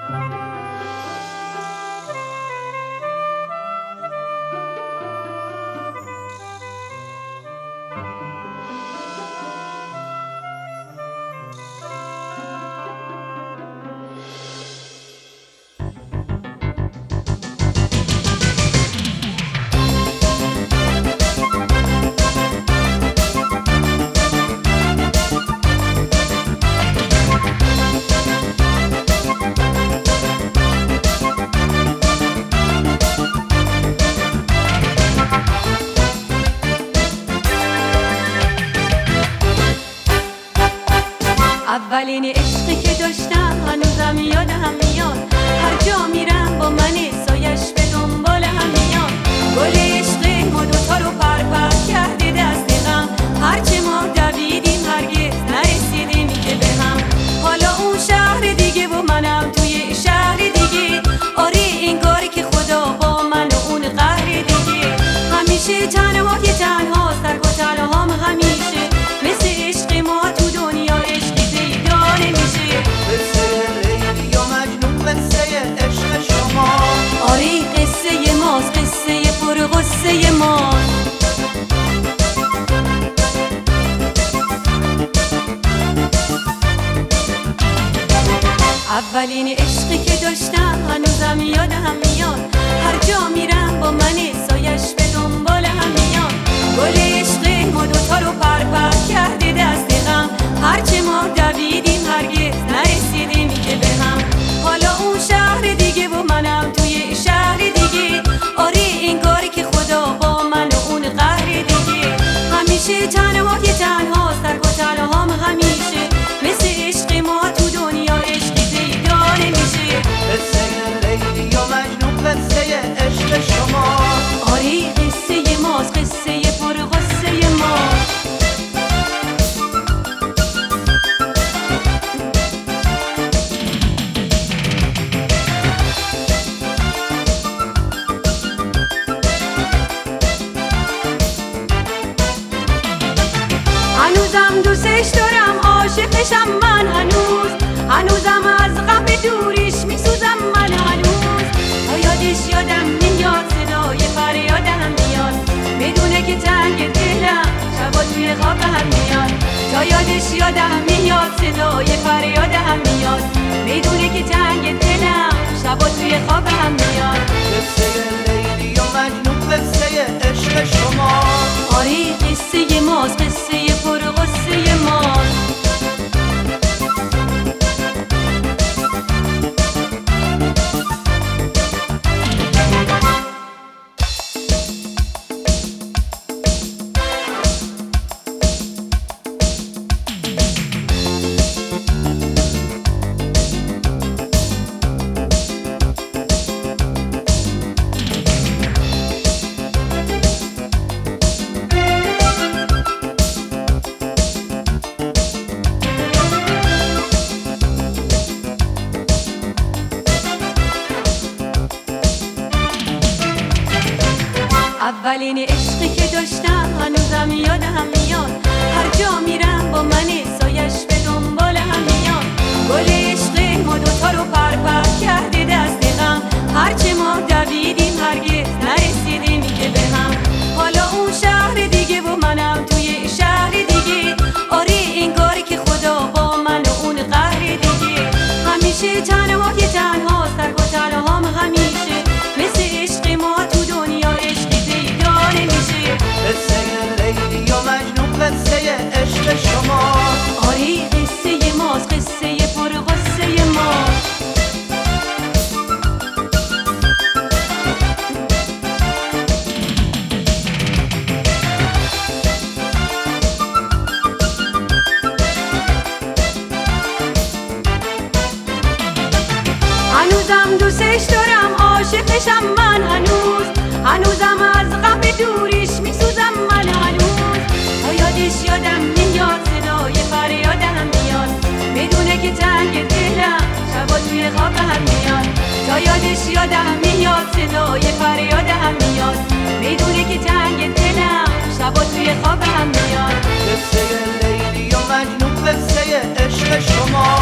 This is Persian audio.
اولین عشقی که داشتم هنوزم یادم میاد، هر جا میرم با من سایش به دنبال هم میاد. گل عشق ما دوتا رو پر کرده دست غم، هرچه ما دویدیم هرگز نرسیدیم که به هم. حالا اون شهر دیگه و منم توی شهر دیگه، آره انگار که خدا با من و اون قهر دیگه. همیشه تنها که تنهاست، ترک و تنهام همیشه، مثل عشق ما تو دنیا عشقی پیدا نمیشه. قصه لیلی و مجنون، قصه عشق شما، آره قصه ماست، قصه پر غصه ماست. اولین عشقی که داشتم هنوزم یادم میاد، هر جا میرم با من سایش به دنبال هم میاد. گل عشق ما دوتا رو پر کرده دست غم، هرچه ما دویدیم هرگز نرسیدیم که به هم. حالا اون شهر دیگه و منم توی شهر دیگه، آره انگار که خدا با من و اون قهر دیگه. همیشه تنها که تنهاست، ترک و تنهام همیشه، مثل عشق ما تو دنیا عشقی پیدا نمیشه. قصه لیلی و مجنون، قصه عشق شما، آره قصه ماست، قصه پر غصه ماست. هنوزم دوستش دارم، عاشقشم من هنوزم از غم دوریش میسوزم من هنوز. تا یادش یادم میاد، صدای فریادم میاد، بدونه که تنگ دلم شبا توی خوابم میاد. تا یادش یادم میاد، صدای فریادم میاد، بدونه که تنگ دلم شبا توی خوابم میاد. قصه لیلی و مجنون، قصه عشق شما، آره قصه ماست، قصه پر غصه ماست. اولین عشقی که داشتم هنوزم یادم میاد، هر جا میرم با من سایش به دنبال هم میاد. گل عشق ما دوتا رو پر کرده دست غم، هرچه ما دویدیم هرگز نرسیدیم که به هم. حالا اون شهر دیگه و منم توی شهر دیگه، آره انگار که خدا با من و اون قهر دیگه. همیشه تنها که تنهاست، ترک و تنهام همیشه، مثل عشق ما تو دنیا عشقی پیدا نمیشه. قصه لیلی و مجنون، قصه عشق شما، آره قصه ماست، قصه پر غصه ماست. هنوزم دوستش دارم، عاشقشم من هنوزم از غم دوریش میسوزم من هنوز. تا یادش یادم میاد، صدای فریادم میاد، بدونه که تنگ دلم شبا توی خوابم میاد. تا یادش یادم میاد، صدای فریادم میاد، بدونه که تنگ دلم شبا توی خوابم میاد. قصه لیلی و مجنون، قصه عشق شما،